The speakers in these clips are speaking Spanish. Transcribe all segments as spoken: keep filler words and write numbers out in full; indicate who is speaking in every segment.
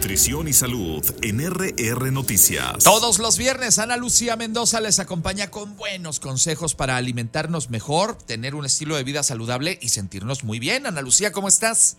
Speaker 1: nutrición y salud en R R Noticias.
Speaker 2: Todos los viernes, Ana Lucía Mendoza les acompaña con buenos consejos para alimentarnos mejor, tener un estilo de vida saludable y sentirnos muy bien. Ana Lucía, ¿cómo estás?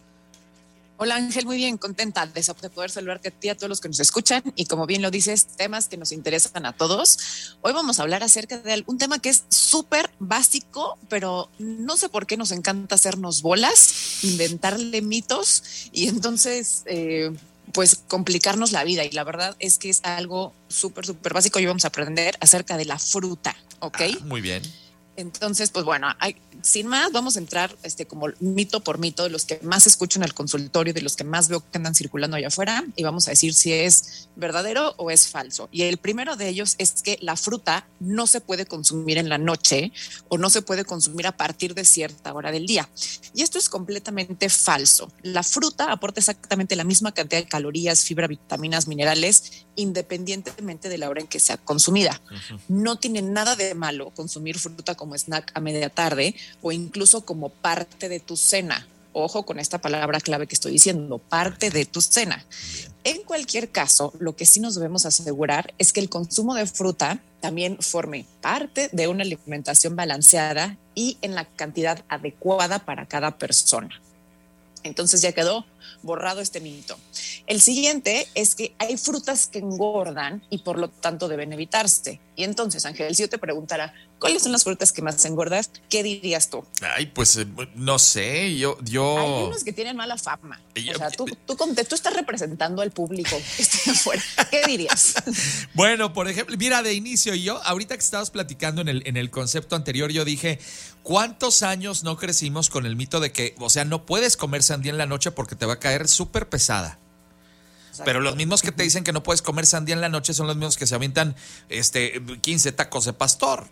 Speaker 3: Hola Ángel, muy bien, contenta de poder saludarte a ti, a todos los que nos escuchan y como bien lo dices, temas que nos interesan a todos. Hoy vamos a hablar acerca de un tema que es súper básico, pero no sé por qué nos encanta hacernos bolas, inventarle mitos y entonces eh, pues complicarnos la vida, y la verdad es que es algo súper, súper básico. Hoy vamos a aprender acerca de la fruta, ¿ok?
Speaker 2: Ah, muy bien.
Speaker 3: Entonces, pues bueno, hay, sin más, vamos a entrar este, como mito por mito de los que más escucho en el consultorio, de los que más veo que andan circulando allá afuera, y vamos a decir si es verdadero o es falso. Y el primero de ellos es que la fruta no se puede consumir en la noche o no se puede consumir a partir de cierta hora del día. Y esto es completamente falso. La fruta aporta exactamente la misma cantidad de calorías, fibra, vitaminas, minerales, independientemente de la hora en que sea consumida. Uh-huh. No tiene nada de malo consumir fruta como snack a media tarde o incluso como parte de tu cena. Ojo con esta palabra clave que estoy diciendo, parte de tu cena. En cualquier caso, lo que sí nos debemos asegurar es que el consumo de fruta también forme parte de una alimentación balanceada y en la cantidad adecuada para cada persona. Entonces ya quedó borrado este mito. El siguiente es que hay frutas que engordan y por lo tanto deben evitarse. Y entonces, Ángel, si yo te preguntara, ¿cuáles son las frutas que más engordas? ¿Qué dirías tú?
Speaker 2: Ay, pues no sé, yo... yo...
Speaker 3: Hay unos que tienen mala fama. O sea, tú, tú, tú estás representando al público que está afuera. ¿Qué dirías?
Speaker 2: Bueno, por ejemplo, mira, de inicio yo, ahorita que estabas platicando en el, en el concepto anterior, yo dije, ¿cuántos años no crecimos con el mito de que, o sea, no puedes comer sandía en la noche porque te va a caer súper pesada? Exacto. Pero los mismos que te dicen que no puedes comer sandía en la noche son los mismos que se avientan este, quince tacos de pastor.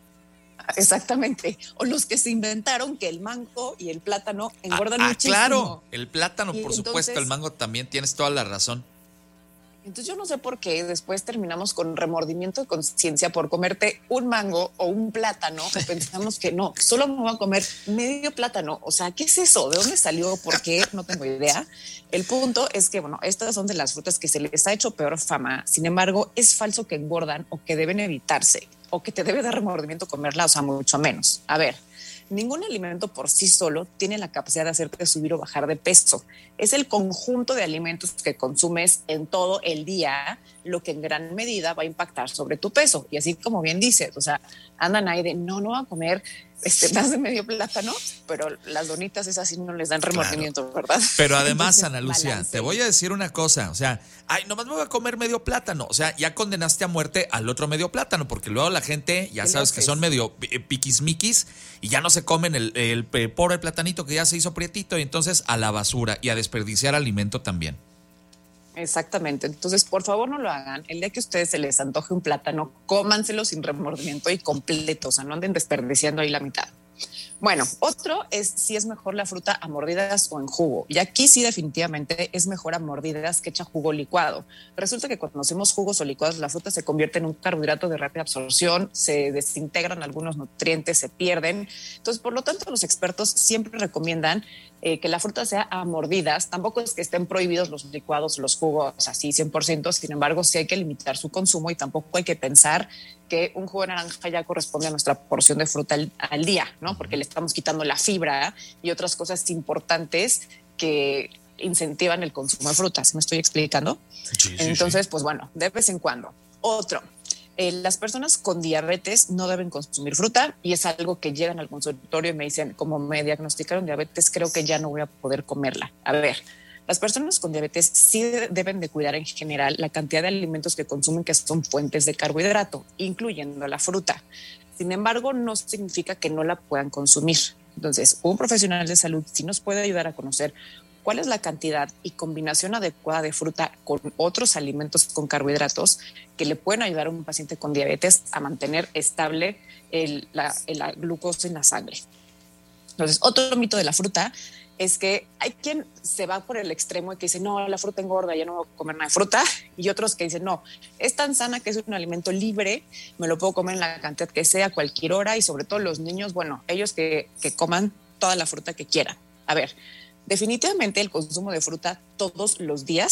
Speaker 3: Exactamente. O los que se inventaron que el mango y el plátano engordan
Speaker 2: ah,
Speaker 3: muchísimo.
Speaker 2: Claro, el plátano,
Speaker 3: y
Speaker 2: por
Speaker 3: entonces,
Speaker 2: supuesto, el mango también, tienes toda la razón.
Speaker 3: Entonces yo no sé por qué después terminamos con remordimiento de conciencia por comerte un mango o un plátano, o pensamos que no, solo me voy a comer medio plátano. O sea, ¿qué es eso? ¿De dónde salió? ¿Por qué? No tengo idea. El punto es que, bueno, estas son de las frutas que se les ha hecho peor fama. Sin embargo, es falso que engordan o que deben evitarse o que te debe dar remordimiento comerla, o sea, mucho menos. A ver, ningún alimento por sí solo tiene la capacidad de hacerte subir o bajar de peso. Es el conjunto de alimentos que consumes en todo el día lo que en gran medida va a impactar sobre tu peso. Y así como bien dices, o sea, andan ahí de no, no va a comer este, más de medio plátano, pero las donitas esas sí no les dan remordimiento, claro. ¿Verdad?
Speaker 2: Pero además, Entonces, Ana Lucía,
Speaker 3: balance.
Speaker 2: Te voy a decir una cosa, o sea, ay, nomás me voy a comer medio plátano, o sea, ya condenaste a muerte al otro medio plátano, porque luego la gente, ya sabes que son medio piquismiquis y ya no se comen el, el, el pobre platanito que ya se hizo prietito, y entonces a la basura y a desperdiciar alimento también.
Speaker 3: Exactamente. Entonces, por favor, no lo hagan. El día que a ustedes se les antoje un plátano, cómanselo sin remordimiento y completo. O sea, no anden desperdiciando ahí la mitad. Bueno, otro es si es mejor la fruta a mordidas o en jugo. Y aquí sí definitivamente es mejor a mordidas que hecha jugo licuado. Resulta que cuando hacemos jugos o licuados, la fruta se convierte en un carbohidrato de rápida absorción, se desintegran algunos nutrientes, se pierden. Entonces, por lo tanto, los expertos siempre recomiendan eh, que la fruta sea a mordidas. Tampoco es que estén prohibidos los licuados, los jugos así cien por ciento. Sin embargo, sí hay que limitar su consumo y tampoco hay que pensar que un jugo de naranja ya corresponde a nuestra porción de fruta al, al día, ¿no? Porque le estamos quitando la fibra y otras cosas importantes que incentivan el consumo de frutas. ¿Me estoy explicando?
Speaker 2: Sí, sí,
Speaker 3: Entonces,
Speaker 2: sí.
Speaker 3: pues bueno, de vez en cuando. Otro, eh, las personas con diabetes no deben consumir fruta y es algo que llegan al consultorio y me dicen, como me diagnosticaron diabetes, creo que ya no voy a poder comerla. A ver, las personas con diabetes sí deben de cuidar en general la cantidad de alimentos que consumen que son fuentes de carbohidrato, incluyendo la fruta. Sin embargo, no significa que no la puedan consumir. Entonces, un profesional de salud sí nos puede ayudar a conocer cuál es la cantidad y combinación adecuada de fruta con otros alimentos con carbohidratos que le pueden ayudar a un paciente con diabetes a mantener estable el, la, la glucosa en la sangre. Entonces, otro mito de la fruta es que hay quien se va por el extremo y que dice, no, la fruta engorda, ya no voy a comer nada de fruta. Y otros que dicen, no, es tan sana que es un alimento libre, me lo puedo comer en la cantidad que sea, a cualquier hora. Y sobre todo los niños, bueno, ellos que, que coman toda la fruta que quieran. A ver, definitivamente el consumo de fruta todos los días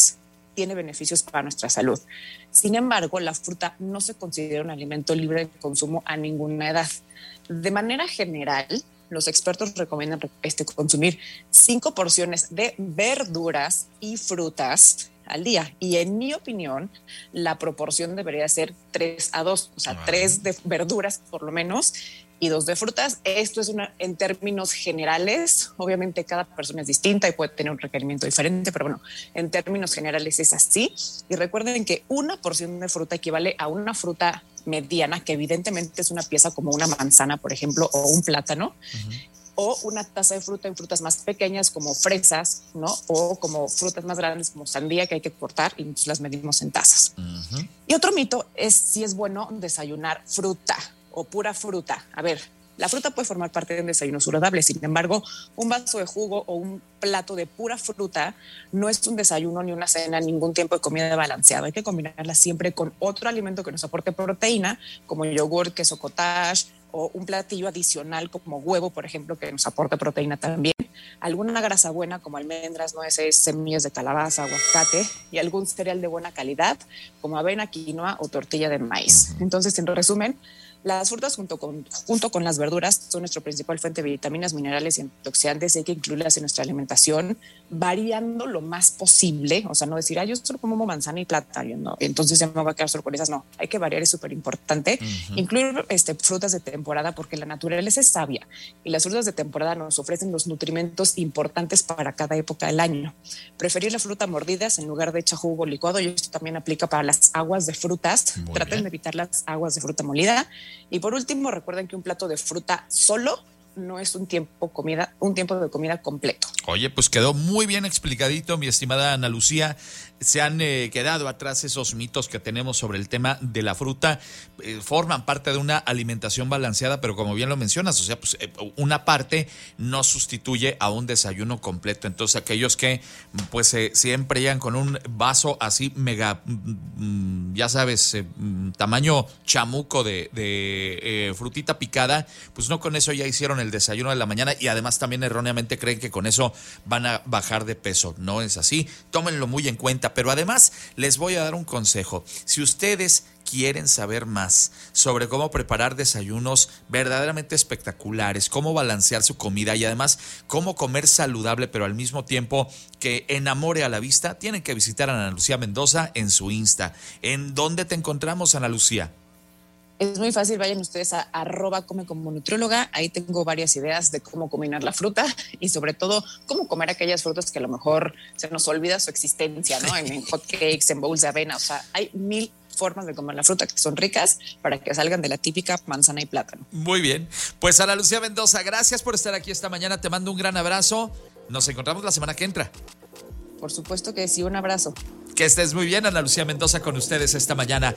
Speaker 3: tiene beneficios para nuestra salud. Sin embargo, la fruta no se considera un alimento libre de consumo a ninguna edad. De manera general, los expertos recomiendan este, consumir cinco porciones de verduras y frutas al día. Y en mi opinión, la proporción debería ser tres a dos, o sea, wow. tres de verduras por lo menos y dos de frutas. Esto es una, en términos generales, obviamente cada persona es distinta y puede tener un requerimiento diferente, pero bueno, en términos generales es así. Y recuerden que una porción de fruta equivale a una fruta mediana, que evidentemente es una pieza como una manzana, por ejemplo, o un plátano, uh-huh. o una taza de fruta en frutas más pequeñas como fresas, ¿no? O como frutas más grandes como sandía, que hay que cortar y entonces las medimos en tazas. Uh-huh. Y otro mito es si es bueno desayunar fruta o pura fruta. A ver, la fruta puede formar parte de un desayuno saludable, sin embargo, un vaso de jugo o un plato de pura fruta no es un desayuno ni una cena, ningún tiempo de comida balanceado. Hay que combinarla siempre con otro alimento que nos aporte proteína, como yogur, queso cottage, o un platillo adicional como huevo, por ejemplo, que nos aporte proteína también. Alguna grasa buena como almendras, nueces, semillas de calabaza, aguacate y algún cereal de buena calidad como avena, quinoa o tortilla de maíz. Entonces, en resumen, las frutas junto con, junto con las verduras son nuestra principal fuente de vitaminas, minerales y antioxidantes. Hay que incluirlas en nuestra alimentación, variando lo más posible. O sea, no decir, ah, yo solo como manzana y plátano, ¿no? Entonces ya me voy a quedar solo con esas. No, hay que variar, es súper importante. Uh-huh. Incluir este, frutas de temporada, porque la naturaleza es sabia y las frutas de temporada nos ofrecen los nutrimentos importantes para cada época del año. Preferir la fruta mordidas en lugar de hecha jugo licuado, y esto también aplica para las aguas de frutas. Muy Traten bien. de evitar las aguas de fruta molida. Y por último, recuerden que un plato de fruta solo no es un tiempo comida, un tiempo de comida completo.
Speaker 2: Oye, pues quedó muy bien explicadito, mi estimada Ana Lucía. Se han eh, quedado atrás esos mitos que tenemos sobre el tema de la fruta. Eh, forman parte de una alimentación balanceada, pero como bien lo mencionas, o sea, pues eh, una parte no sustituye a un desayuno completo. Entonces, aquellos que pues eh, siempre llegan con un vaso así mega, mm, ya sabes, eh, tamaño chamuco de, de eh, frutita picada, pues no con eso ya hicieron el desayuno de la mañana y además también erróneamente creen que con eso van a bajar de peso. No es así, tómenlo muy en cuenta, pero además les voy a dar un consejo. Si ustedes quieren saber más sobre cómo preparar desayunos verdaderamente espectaculares, cómo balancear su comida y además cómo comer saludable pero al mismo tiempo que enamore a la vista, tienen que visitar a Ana Lucía Mendoza en su Insta. ¿En dónde te encontramos, Ana Lucía?
Speaker 3: Es muy fácil, vayan ustedes a arroba come como nutrióloga, ahí tengo varias ideas de cómo combinar la fruta y sobre todo cómo comer aquellas frutas que a lo mejor se nos olvida su existencia, ¿no? En, en hot cakes, en bowls de avena, o sea, hay mil formas de comer la fruta que son ricas para que salgan de la típica manzana y plátano.
Speaker 2: Muy bien, pues Ana Lucía Mendoza, gracias por estar aquí esta mañana, te mando un gran abrazo, nos encontramos la semana que entra.
Speaker 3: Por supuesto que sí, un abrazo.
Speaker 2: Que estés muy bien, Ana Lucía Mendoza con ustedes esta mañana.